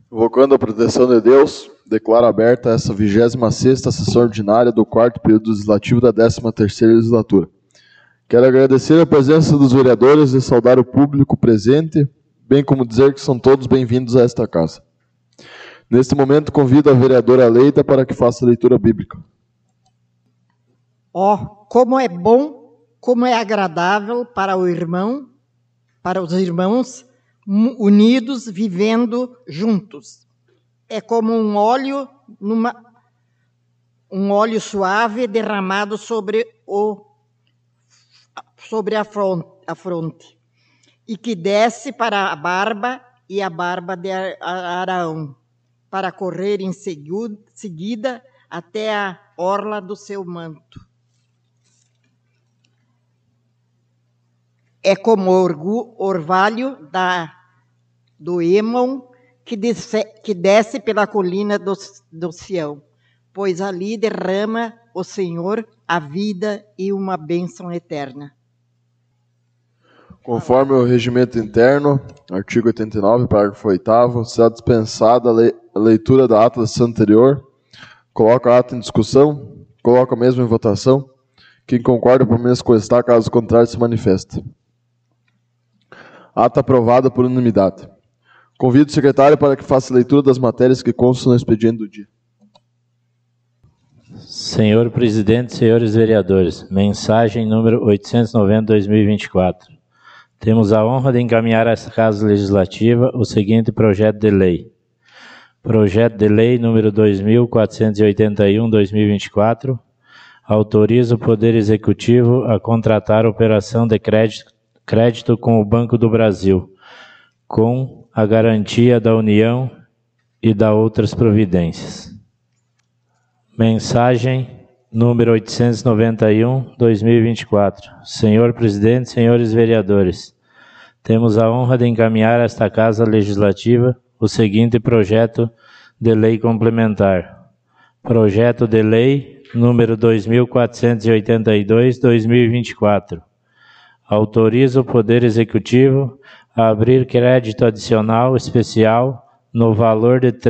Invocando a proteção de Deus, declaro aberta essa 26ª sessão ordinária do 4º período legislativo da 13ª legislatura. Quero agradecer a presença dos vereadores e saudar o público presente, bem como dizer que são todos bem-vindos a esta casa. Neste momento, convido a vereadora Leida para que faça a leitura bíblica. Como é bom, como é agradável para os irmãos, unidos, vivendo juntos. É como um óleo suave derramado sobre a fronte, e que desce para a barba e a barba de Araão, para correr em seguida até a orla do seu manto. É como orvalho do Hermon, que desce pela colina do Sião, pois ali derrama o Senhor a vida e uma bênção eterna. Conforme o regimento interno, artigo 89, parágrafo 8º, será dispensada a leitura da ata da sessão anterior. Coloca a ata em discussão, coloca a mesma em votação. Quem concorda, permaneça como está, caso contrário, se manifeste. Ata aprovada por unanimidade. Convido o secretário para que faça a leitura das matérias que constam no expediente do dia. Senhor presidente, senhores vereadores, mensagem número 890/2024. Temos a honra de encaminhar a esta Casa Legislativa o seguinte projeto de lei. Projeto de lei número 2481/2024, autoriza o Poder Executivo a contratar operação de crédito com o Banco do Brasil, com a garantia da União e da outras providências. Mensagem número 891/2024. Senhor presidente, senhores vereadores, temos a honra de encaminhar a esta Casa Legislativa o seguinte projeto de lei complementar. Projeto de lei número 2482/2024. Autoriza o Poder Executivo a abrir crédito adicional especial no valor de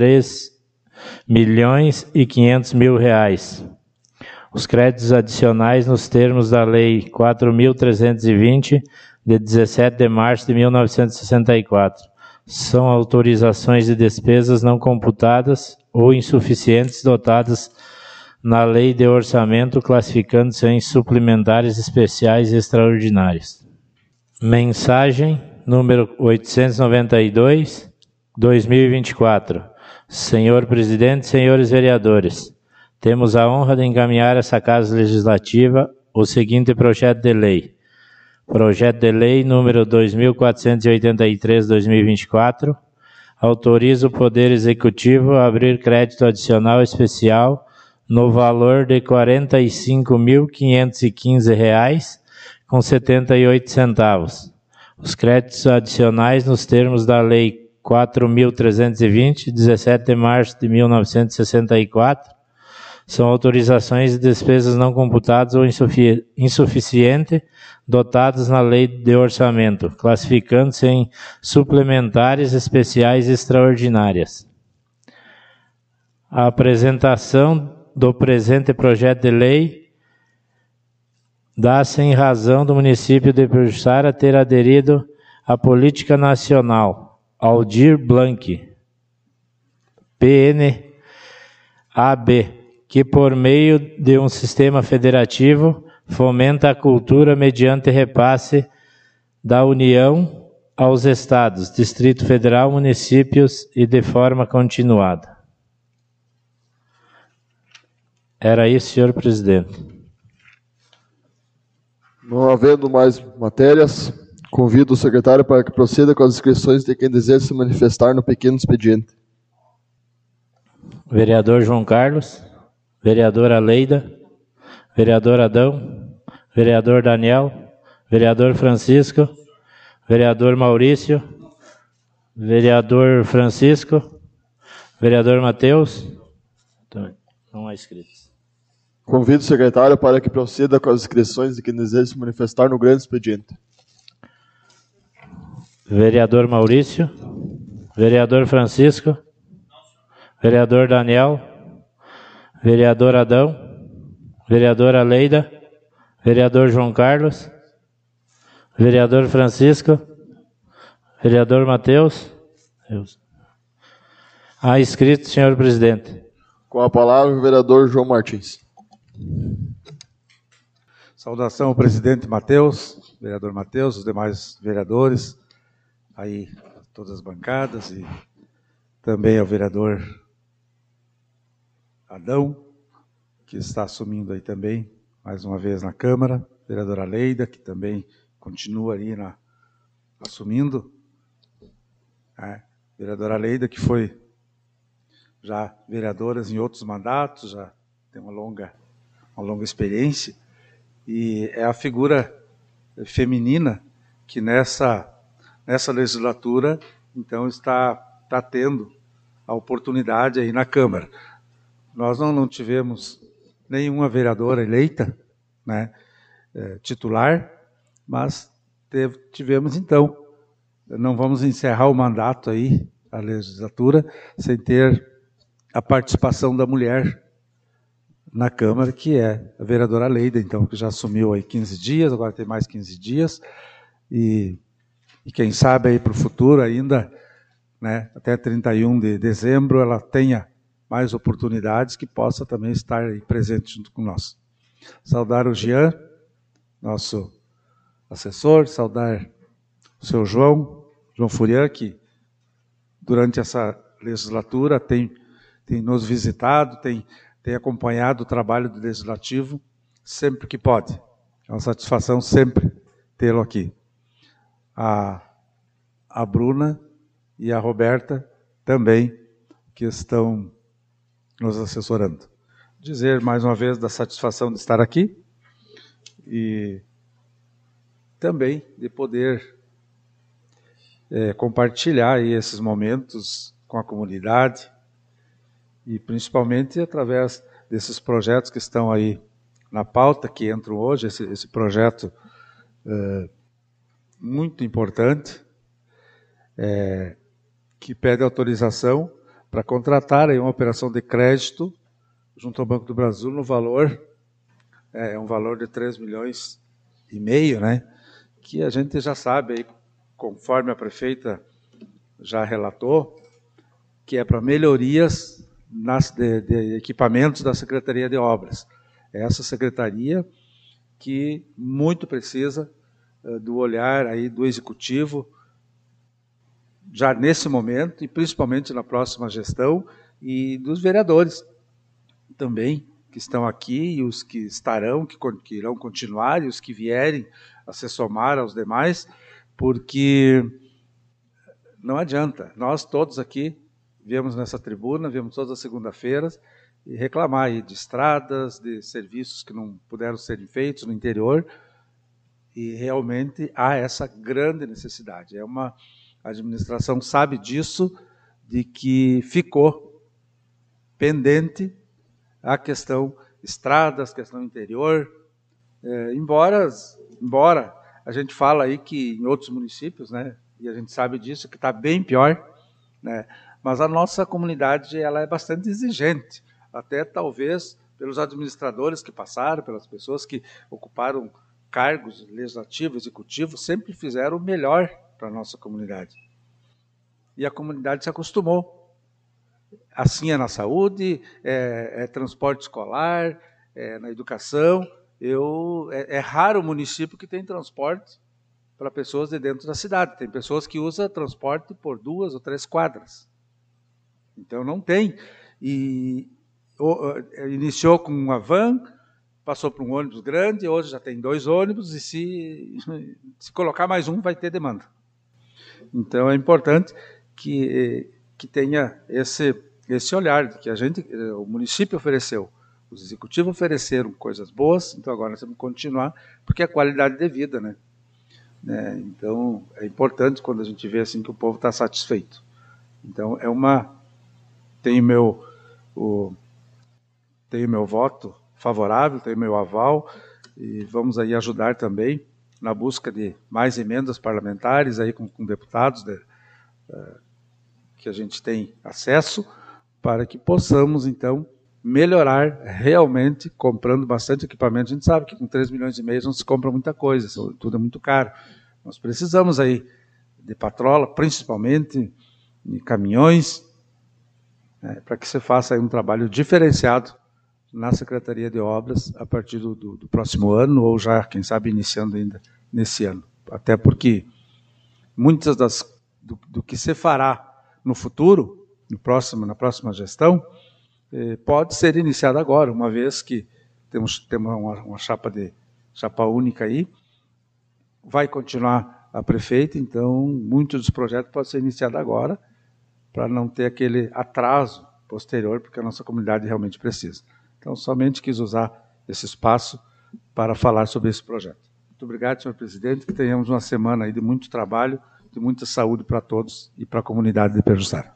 R$3.500.000. Os créditos adicionais nos termos da Lei 4.320, de 17 de março de 1964. São autorizações de despesas não computadas ou insuficientes dotadas na Lei de Orçamento, classificando-se em suplementares especiais e extraordinários. Mensagem número 892/2024. Senhor presidente, senhores vereadores, temos a honra de encaminhar a essa Casa Legislativa o seguinte projeto de lei. Projeto de lei número 2483/2024, autoriza o Poder Executivo a abrir crédito adicional especial no valor de R$45.515,78. Os créditos adicionais nos termos da Lei 4.320, 17 de março de 1964, são autorizações de despesas não computadas ou insuficientes dotadas na Lei de Orçamento, classificando-se em suplementares especiais e extraordinárias. A apresentação do presente projeto de lei dá-se em razão do município de Pajuçara ter aderido à Política Nacional Aldir Blanc, PNAB, que por meio de um sistema federativo fomenta a cultura mediante repasse da União aos Estados, Distrito Federal, municípios e de forma continuada. Era isso, senhor presidente. Não havendo mais matérias, convido o secretário para que proceda com as inscrições de quem deseja se manifestar no pequeno expediente. Vereador João Carlos, vereadora Leida, vereador Adão, vereador Daniel, vereador Francisco, vereador Maurício, vereador Francisco, vereador Matheus. Não há inscritos. Convido o secretário para que proceda com as inscrições de quem deseja se manifestar no grande expediente. Vereador Maurício, vereador Francisco, vereador Daniel, vereador Adão, vereadora Leida, vereador João Carlos, vereador Francisco, vereador Matheus. Há inscrito, senhor presidente. Com a palavra, o vereador João Martins. Saudação ao presidente Matheus, vereador Matheus, os demais vereadores, aí todas as bancadas, e também ao vereador Adão, que está assumindo aí também, mais uma vez na Câmara, vereadora Leida, que também continua aí assumindo, vereadora Leida, que foi já vereadora em outros mandatos, já tem uma longa experiência, e é a figura feminina que nessa legislatura, então, está tendo a oportunidade aí na Câmara. Nós não tivemos nenhuma vereadora eleita, né, titular, mas tivemos, então, não vamos encerrar o mandato aí, a legislatura, sem ter a participação da mulher na Câmara, que é a vereadora Leida, então, que já assumiu aí 15 dias, agora tem mais 15 dias, e quem sabe aí para o futuro ainda, né, até 31 de dezembro, ela tenha mais oportunidades, que possa também estar aí presente junto com nós. Saudar o Jean, nosso assessor, saudar o seu João Furian, que durante essa legislatura tem nos visitado, tem acompanhado o trabalho do Legislativo sempre que pode. É uma satisfação sempre tê-lo aqui. A Bruna e a Roberta também, que estão nos assessorando. Dizer mais uma vez da satisfação de estar aqui e também de poder compartilhar aí esses momentos com a comunidade e principalmente através desses projetos que estão aí na pauta, que entram hoje, esse projeto muito importante, que pede autorização para contratar aí uma operação de crédito junto ao Banco do Brasil no valor, um valor de 3,5 milhões, né, que a gente já sabe, aí, conforme a prefeita já relatou, que é para melhorias de equipamentos da Secretaria de Obras. É essa secretaria que muito precisa do olhar aí do Executivo, já nesse momento, e principalmente na próxima gestão, e dos vereadores também, que estão aqui, e os que estarão, que irão continuar, e os que vierem a se somar aos demais, porque não adianta, nós todos aqui viemos nessa tribuna, viemos todas as segunda-feiras, e reclamar aí de estradas, de serviços que não puderam ser feitos no interior, e realmente há essa grande necessidade. A administração sabe disso, de que ficou pendente a questão estradas, questão interior, embora a gente fala aí que em outros municípios, né, e a gente sabe disso, que está bem pior, né, mas a nossa comunidade ela é bastante exigente, até talvez pelos administradores que passaram, pelas pessoas que ocuparam cargos legislativos, executivos, sempre fizeram o melhor para a nossa comunidade. E a comunidade se acostumou. Assim é na saúde, transporte escolar, na educação. É raro o município que tem transporte para pessoas de dentro da cidade. Tem pessoas que usam transporte por 2 ou 3 quadras. Então não tem. E iniciou com uma van, passou para um ônibus grande, hoje já tem 2 ônibus, e se colocar mais um, vai ter demanda. Então é importante que tenha esse olhar, que o município ofereceu, os executivos ofereceram coisas boas, então agora nós temos que continuar, porque é a qualidade de vida, né? Então é importante quando a gente vê assim que o povo está satisfeito. Então tenho meu voto favorável, tenho meu aval, e vamos aí ajudar também na busca de mais emendas parlamentares aí com deputados que a gente tem acesso, para que possamos, então, melhorar realmente, comprando bastante equipamento. A gente sabe que com 3 milhões e meio não se compra muita coisa, tudo é muito caro. Nós precisamos aí de patrola, principalmente de caminhões, para que se faça aí um trabalho diferenciado na Secretaria de Obras a partir do próximo ano, ou já, quem sabe, iniciando ainda nesse ano. Até porque muitas do que se fará no futuro, na próxima gestão, pode ser iniciado agora, uma vez que temos uma chapa única aí, vai continuar a prefeita, então muitos dos projetos podem ser iniciados agora, para não ter aquele atraso posterior, porque a nossa comunidade realmente precisa. Então, somente quis usar esse espaço para falar sobre esse projeto. Muito obrigado, senhor presidente, que tenhamos uma semana aí de muito trabalho, de muita saúde para todos e para a comunidade de Pejuçara.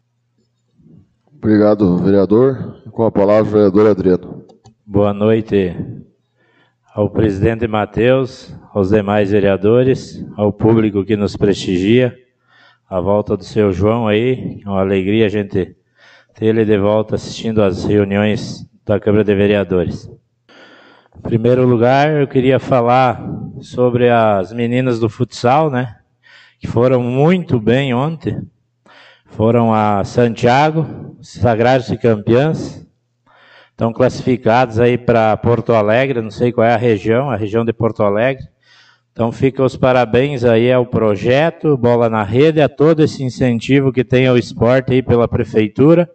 Obrigado, vereador. Com a palavra, o vereador Adriano. Boa noite ao presidente Matheus, aos demais vereadores, ao público que nos prestigia, a volta do seu João aí, é uma alegria a gente ter ele de volta assistindo às reuniões da Câmara de Vereadores. Em primeiro lugar, eu queria falar sobre as meninas do futsal, né, que foram muito bem ontem. Foram a Santiago, sagraram-se campeãs, estão classificados aí para Porto Alegre, não sei qual é a região de Porto Alegre. Então fica os parabéns aí ao projeto, Bola na Rede, a todo esse incentivo que tem ao esporte aí pela Prefeitura,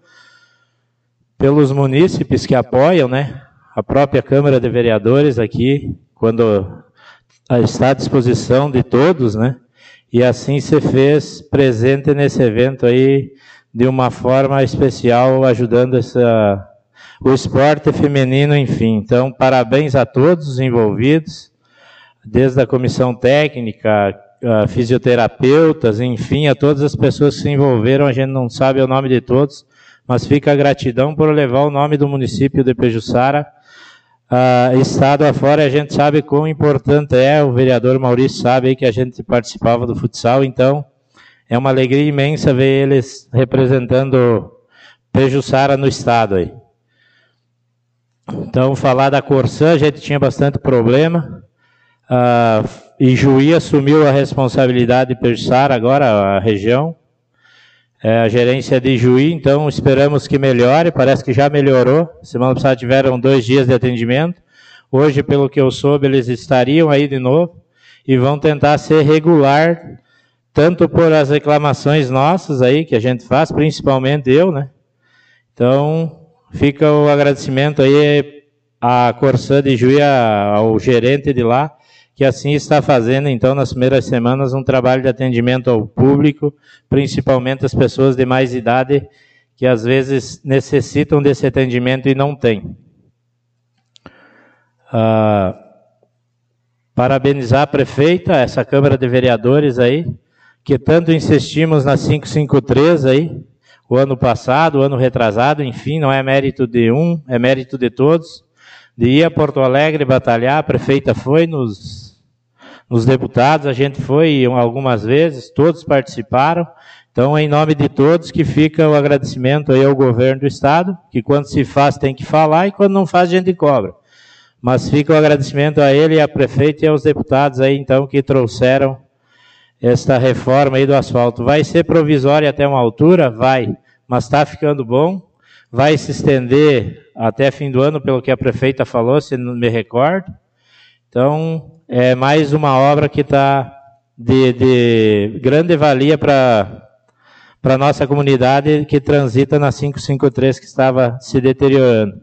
pelos munícipes que apoiam, né? A própria Câmara de Vereadores aqui, quando está à disposição de todos, né? E assim se fez presente nesse evento aí de uma forma especial, ajudando o esporte feminino, enfim. Então, parabéns a todos os envolvidos, desde a comissão técnica, fisioterapeutas, enfim, a todas as pessoas que se envolveram. A gente não sabe o nome de todos, mas fica a gratidão por levar o nome do município de Pejuçara estado afora. A gente sabe quão importante é, o vereador Maurício sabe aí que a gente participava do futsal, então é uma alegria imensa ver eles representando Pejuçara no estado aí. Então, falar da Corsã, a gente tinha bastante problema, Ijuí assumiu a responsabilidade de Pejuçara agora, a região, a gerência de Ijuí, então esperamos que melhore, parece que já melhorou. Semana passada tiveram 2 dias de atendimento, hoje, pelo que eu soube, eles estariam aí de novo e vão tentar ser regular, tanto por as reclamações nossas aí, que a gente faz, principalmente eu, né? Então, fica o agradecimento aí à Corsã de Ijuí, ao gerente de lá, que assim está fazendo, então, nas primeiras semanas, um trabalho de atendimento ao público, principalmente as pessoas de mais idade, que às vezes necessitam desse atendimento e não têm. Parabenizar a prefeita, essa Câmara de Vereadores aí, que tanto insistimos na 553 aí, o ano passado, o ano retrasado, enfim, não é mérito de um, é mérito de todos, de ir a Porto Alegre batalhar. A prefeita foi nos deputados, a gente foi algumas vezes, todos participaram. Então, em nome de todos, que fica o agradecimento aí ao governo do estado, que quando se faz tem que falar e quando não faz a gente cobra. Mas fica o agradecimento a ele, à prefeita e aos deputados aí, então, que trouxeram esta reforma aí do asfalto. Vai ser provisória até uma altura? Vai, mas está ficando bom. Vai se estender até fim do ano, pelo que a prefeita falou, se não me recordo. Então, é mais uma obra que está de grande valia para a nossa comunidade que transita na 553, que estava se deteriorando.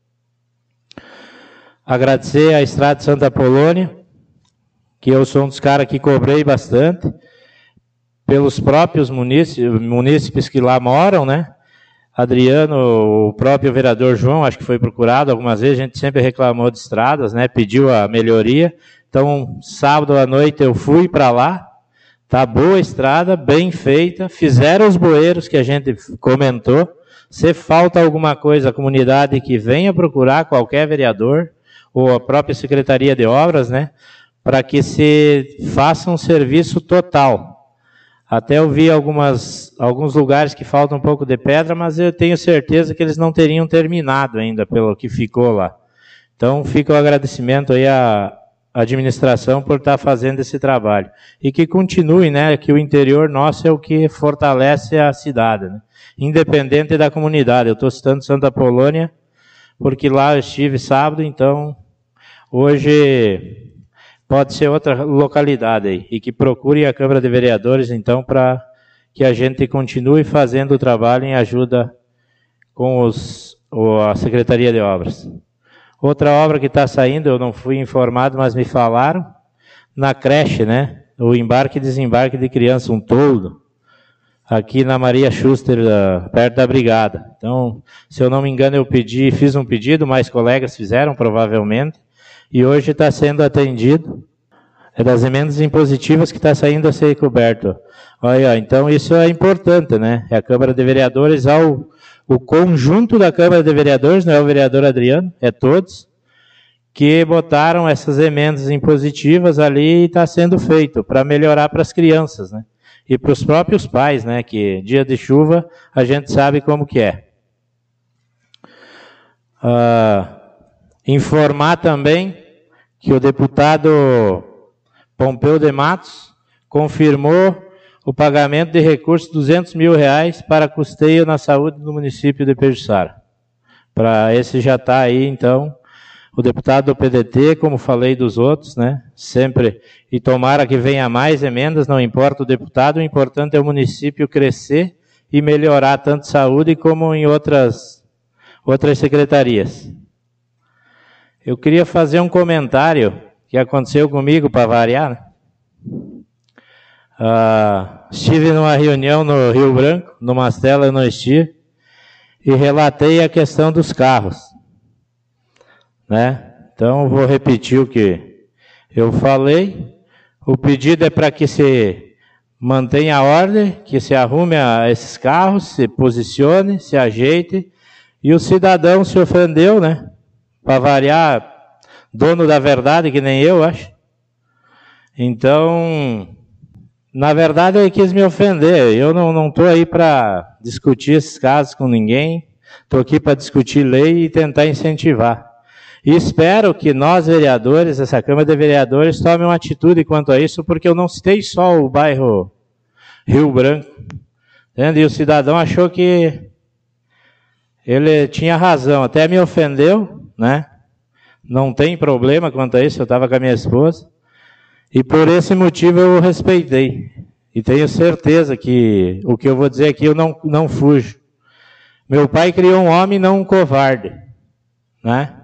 Agradecer à Estrada de Santa Polônia, que eu sou um dos caras que cobrei bastante, pelos próprios munícipes que lá moram, né? Adriano, o próprio vereador João, acho que foi procurado algumas vezes, a gente sempre reclamou de estradas, né? Pediu a melhoria. Então, sábado à noite eu fui para lá, tá boa a estrada, bem feita, fizeram os bueiros que a gente comentou. Se falta alguma coisa, a comunidade que venha procurar qualquer vereador, ou a própria Secretaria de Obras, né? Para que se faça um serviço total. Até eu vi alguns lugares que faltam um pouco de pedra, mas eu tenho certeza que eles não teriam terminado ainda, pelo que ficou lá. Então, fica o agradecimento aí à administração por estar fazendo esse trabalho. E que continue, né, que o interior nosso é o que fortalece a cidade, né, independente da comunidade. Eu estou citando Santa Polônia, porque lá eu estive sábado, então hoje pode ser outra localidade aí. E que procure a Câmara de Vereadores, então, para que a gente continue fazendo o trabalho em ajuda com a Secretaria de Obras. Outra obra que está saindo, eu não fui informado, mas me falaram, na creche, né? O embarque e desembarque de criança, um toldo, aqui na Maria Schuster, perto da Brigada. Então, se eu não me engano, fiz um pedido, mais colegas fizeram, provavelmente, e hoje está sendo atendido. É das emendas impositivas que está saindo a ser coberto. Olha, então isso é importante, né? É a Câmara de Vereadores, o conjunto da Câmara de Vereadores, não é o vereador Adriano, é todos, que botaram essas emendas impositivas ali e está sendo feito para melhorar para as crianças, né? E para os próprios pais, né? Que dia de chuva a gente sabe como que é. Informar também que o deputado Pompeu de Matos confirmou o pagamento de recursos de R$200 mil para custeio na saúde do município de Pejuçara. Para esse já está aí, então, o deputado do PDT, como falei dos outros, né? Sempre, e tomara que venha mais emendas, não importa o deputado, o importante é o município crescer e melhorar tanto saúde como em outras secretarias. Eu queria fazer um comentário que aconteceu comigo, para variar, né? Estive numa reunião no Rio Branco, no Mastela eu não estive, e relatei a questão dos carros, né? Então, vou repetir o que eu falei. O pedido é para que se mantenha a ordem, que se arrume esses carros, se posicione, se ajeite, e o cidadão se ofendeu, né? Para variar, dono da verdade, que nem eu, acho. Então, na verdade, ele quis me ofender. Eu não estou aí para discutir esses casos com ninguém. Estou aqui para discutir lei e tentar incentivar. E espero que nós, vereadores, essa Câmara de Vereadores, tomem uma atitude quanto a isso, porque eu não citei só o bairro Rio Branco. Entende? E o cidadão achou que ele tinha razão. Até me ofendeu, né? Não tem problema quanto a isso, eu estava com a minha esposa. E por esse motivo eu o respeitei. E tenho certeza que o que eu vou dizer aqui eu não fujo. Meu pai criou um homem, não um covarde, né?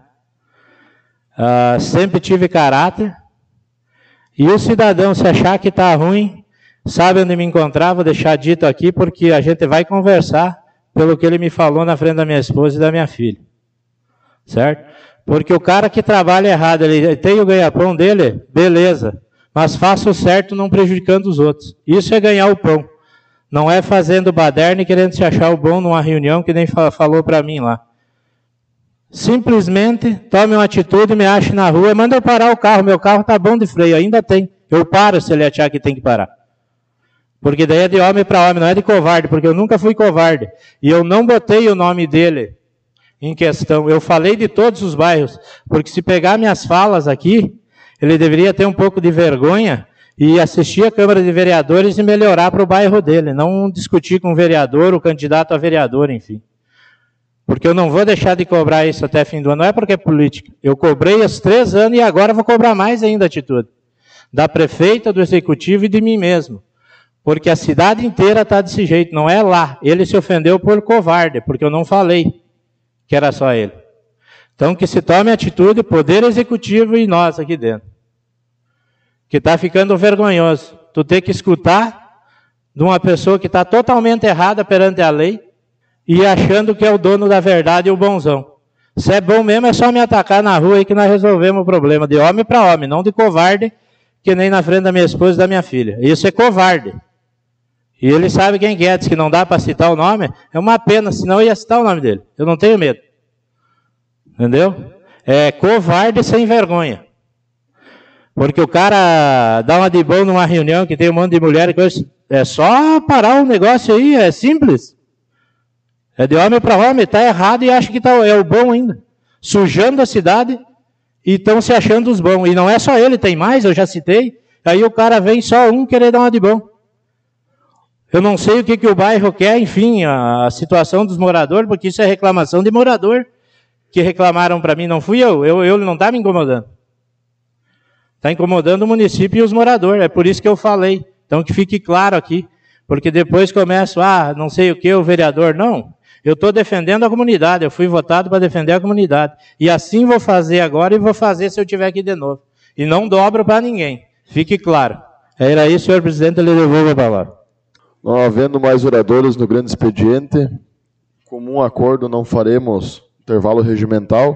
Sempre tive caráter. E o cidadão, se achar que está ruim, sabe onde me encontrar, vou deixar dito aqui, porque a gente vai conversar pelo que ele me falou na frente da minha esposa e da minha filha. Certo? Porque o cara que trabalha errado, ele tem o ganha-pão dele, beleza. Mas faça o certo não prejudicando os outros. Isso é ganhar o pão. Não é fazendo baderna e querendo se achar o bom numa reunião que nem falou para mim lá. Simplesmente tome uma atitude, me ache na rua, manda eu parar o carro. Meu carro está bom de freio, ainda tem. Eu paro se ele achar que tem que parar. Porque daí é de homem para homem, não é de covarde, porque eu nunca fui covarde. E eu não botei o nome dele em questão. Eu falei de todos os bairros, porque se pegar minhas falas aqui, ele deveria ter um pouco de vergonha e assistir a Câmara de Vereadores e melhorar para o bairro dele, não discutir com o vereador, o candidato a vereador, enfim. Porque eu não vou deixar de cobrar isso até fim do ano, não é porque é política. Eu cobrei os 3 anos e agora vou cobrar mais ainda a atitude. Da prefeita, do executivo e de mim mesmo. Porque a cidade inteira está desse jeito, não é lá. Ele se ofendeu por covarde, porque eu não falei que era só ele. Então que se tome atitude, Poder Executivo e nós aqui dentro. Que está ficando vergonhoso. Tu ter que escutar de uma pessoa que está totalmente errada perante a lei e achando que é o dono da verdade e o bonzão. Se é bom mesmo, é só me atacar na rua aí que nós resolvemos o problema. De homem para homem, não de covarde, que nem na frente da minha esposa e da minha filha. Isso é covarde. E ele sabe quem que é, diz que não dá para citar o nome. É uma pena, senão eu ia citar o nome dele. Eu não tenho medo. Entendeu? É covarde sem vergonha. Porque o cara dá uma de bom numa reunião que tem um monte de mulher e coisa, É só parar o negócio aí, é simples. É de homem para homem, está errado e acha que é o bom ainda. Sujando a cidade e estão se achando os bons. E não é só ele, tem mais, eu já citei. Aí o cara vem só um querer dar uma de bom. Eu não sei o que o bairro quer, enfim, a situação dos moradores, porque isso é reclamação de morador, que reclamaram para mim, não fui eu não está me incomodando. Está incomodando o município e os moradores, é por isso que eu falei. Então que fique claro aqui, porque depois começo, não sei o que, o vereador, não. Eu estou defendendo a comunidade, eu fui votado para defender a comunidade. E assim vou fazer agora e vou fazer se eu tiver aqui de novo. E não dobro para ninguém, fique claro. Era isso, senhor presidente, eu lhe devolvo a palavra. Não havendo mais oradores no grande expediente, comum acordo não faremos intervalo regimental.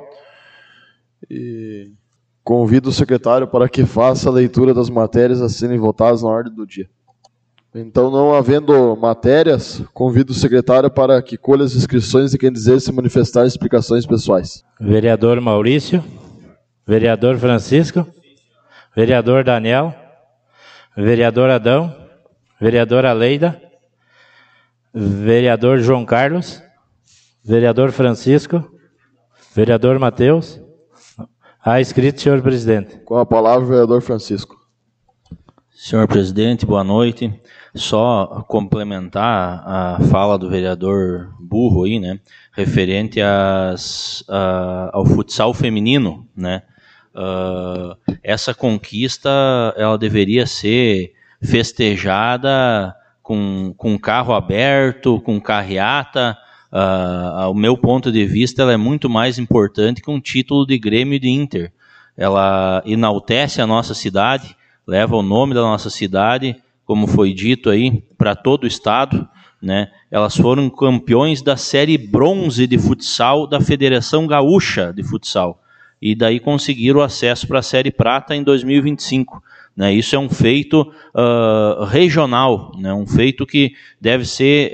E convido o secretário para que faça a leitura das matérias a serem votadas na ordem do dia. Então, não havendo matérias, convido o secretário para que colha as inscrições de quem deseja se manifestar em explicações pessoais. Vereador Maurício, vereador Francisco, vereador Daniel, vereador Adão, vereadora Leida, vereador João Carlos, vereador Francisco, vereador Matheus. Há inscrito, senhor presidente. Com a palavra, o vereador Francisco. Senhor presidente, boa noite. Só complementar a fala do vereador Burro aí, né, referente ao futsal feminino, né. Essa conquista, ela deveria ser festejada com carro aberto, com carreata. Ao meu ponto de vista, ela é muito mais importante que um título de Grêmio e de Inter. Ela enaltece a nossa cidade, leva o nome da nossa cidade, como foi dito aí, para todo o estado, né? Elas foram campeões da série bronze de futsal da Federação Gaúcha de Futsal. E daí conseguiram acesso para a série prata em 2025. Né? Isso é um feito regional, né? Um feito que deve ser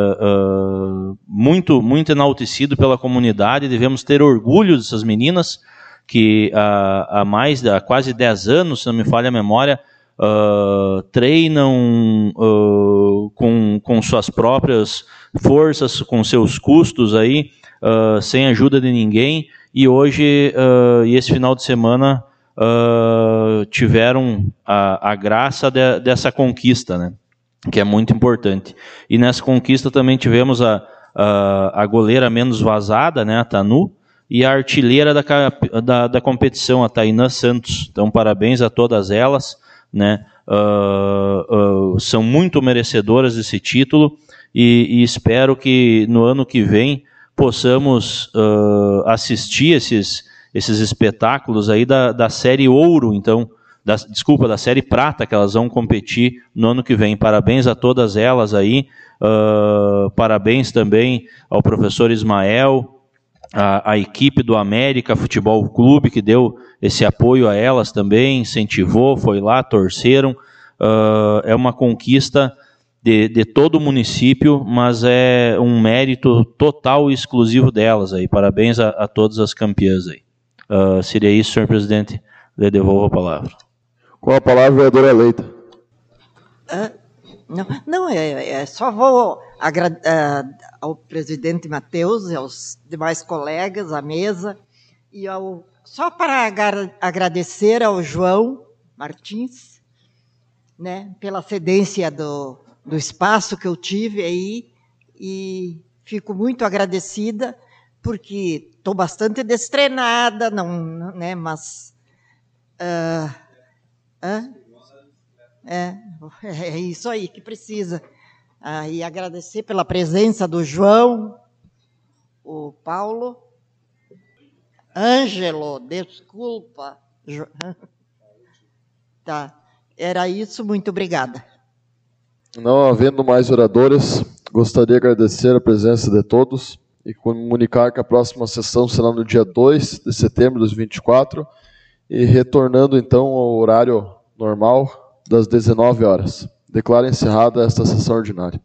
muito, muito enaltecido pela comunidade. Devemos ter orgulho dessas meninas que há quase 10 anos, se não me falha a memória, treinam com suas próprias forças, com seus custos aí, sem ajuda de ninguém, e hoje, e esse final de semana, tiveram a graça dessa conquista, né? Que é muito importante. E nessa conquista também tivemos a goleira menos vazada, né, a Tanu, e a artilheira da competição, a Tainã Santos. Então, parabéns a todas elas, né? São muito merecedoras desse título e espero que no ano que vem possamos assistir esses espetáculos aí da série ouro, então, da série prata, que elas vão competir no ano que vem. Parabéns a todas elas aí, parabéns também ao professor Ismael, a equipe do América Futebol Clube, que deu esse apoio a elas também, incentivou, foi lá, torceram. É uma conquista de todo o município, mas é um mérito total e exclusivo delas aí. Parabéns a todas as campeãs aí. Seria isso, senhor presidente. Eu devolvo a palavra. Com a palavra, vereadora Leita. Só vou ao presidente Matheus e aos demais colegas, à mesa, e só para agradecer ao João Martins, né, pela cedência do espaço que eu tive aí, e fico muito agradecida, porque estou bastante destreinada, né, mas... É isso aí que precisa. E agradecer pela presença do João, o Paulo, Ângelo, desculpa. Tá, era isso, muito obrigada. Não havendo mais oradores, gostaria de agradecer a presença de todos e comunicar que a próxima sessão será no dia 2 de setembro de 2024 e retornando então ao horário normal das 19 horas. Declaro encerrada esta sessão ordinária.